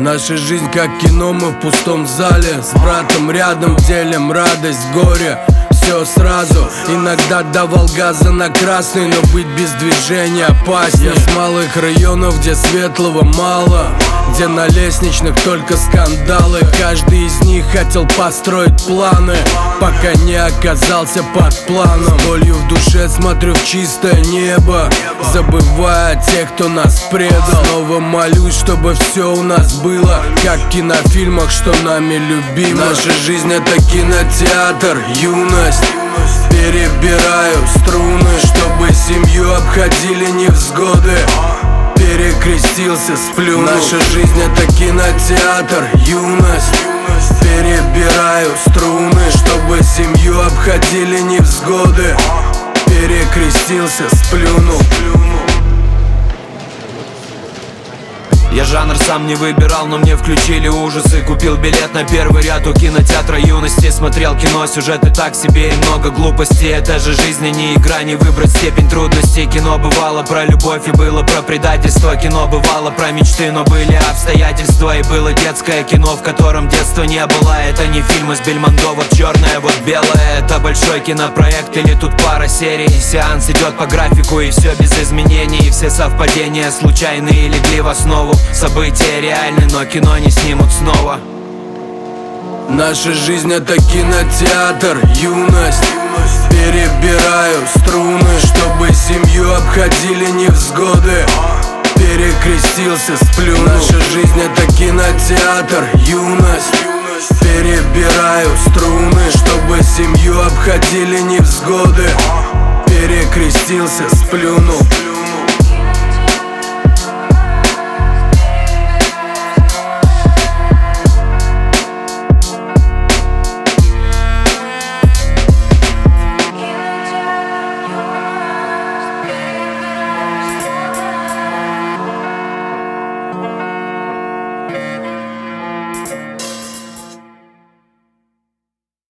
Наша жизнь как кино, мы в пустом зале. С братом рядом делим радость, горе, все сразу. Иногда давал газа на красный, но быть без движения опаснее. Я с малых районов, где светлого мало, где на лестничных только скандалы. Каждый из них хотел построить планы, пока не оказался под планом. С болью в душе смотрю в чистое небо, забывая о тех, кто нас предал. Снова молюсь, чтобы все у нас было, как в кинофильмах, что нами любимо. Наша жизнь — это кинотеатр, юность. Перебираю струны, чтобы семью обходили невзгоды. Перекрестился, сплюнул. Наша жизнь — это кинотеатр, юность. Перебираю струны, чтобы семью обходили невзгоды. Перекрестился, сплюнул. Я жанр сам не выбирал, но мне включили ужасы. Купил билет на первый ряд у кинотеатра юности. Смотрел кино, сюжеты так себе и много глупостей. Это же жизнь, а не игра, не выбрать степень трудностей. Кино бывало про любовь и было про предательство. Кино бывало про мечты, но были обстоятельства. И было детское кино, в котором детства не было. Это не фильм из Бельмондо, вот черное, вот белое. Это большой кинопроект или тут пара серий. Сеанс идет по графику и все без изменений. Все совпадения случайные легли в основу. События реальны, но кино не снимут снова. Наша жизнь — это кинотеатр, юность. Перебираю струны, чтобы семью обходили невзгоды. Перекрестился, сплюнул. Наша жизнь — это кинотеатр, юность. Перебираю струны, чтобы семью обходили невзгоды. Перекрестился, сплюнул.